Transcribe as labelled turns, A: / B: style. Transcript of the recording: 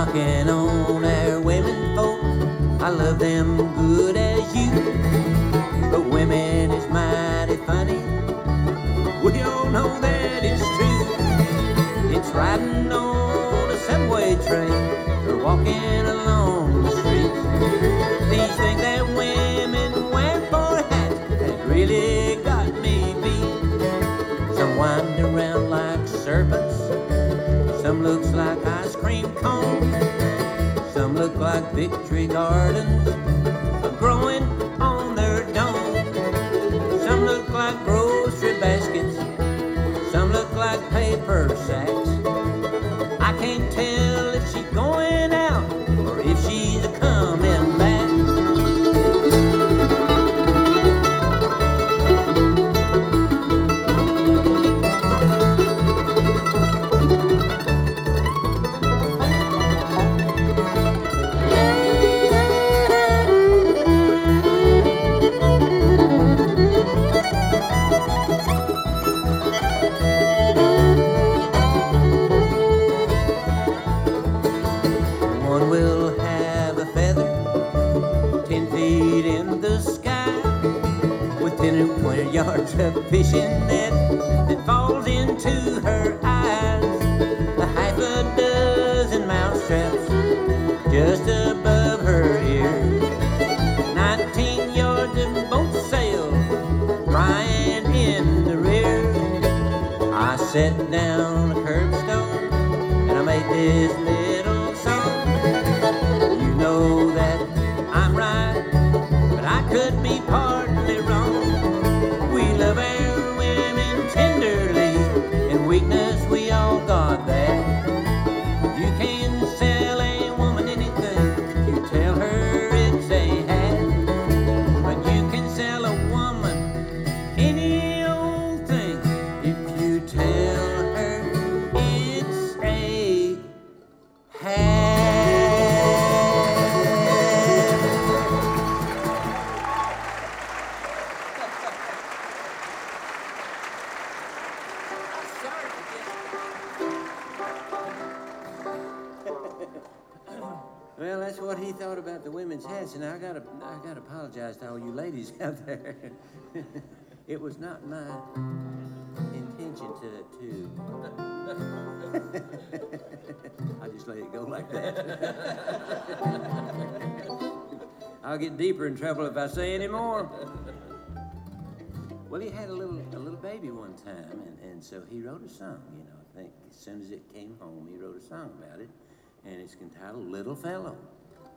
A: knocking on our women folk. I love them good as you, but women is mighty funny. We all know that it's true. It's riding on a subway train or walking along the street. These things that women wear for hats has really got me beat. Some wind around like serpents, some looks like ice cream cones, some look like victory gardens growing on their dome. Some look like grocery baskets, some look like paper sacks. I can't tell if she's going out or if she's coming back. One will have a feather 10 feet in the sky, with 10 or 20 yards of fishing net that falls into her eyes. A half a dozen mouse traps just above her ears. 19 yards of boat sail lying in the rear. I sat down a curbstone and I made this little song. You know that I'm right, but I could be partly wrong. We love our women tenderly, in weakness we all got that. You can sell a woman anything, you tell her it's a hat. But you can sell a woman any old thing if you tell her it's a hat. Well, that's what he thought about the women's hats, and I gotta apologize to all you ladies out there. It was not my intention to. I just let it go like that. I'll get deeper in trouble if I say any more. Well, he had a little baby one time, and so he wrote a song, you know. I think as soon as it came home, he wrote a song about it, and it's entitled Little Fellow.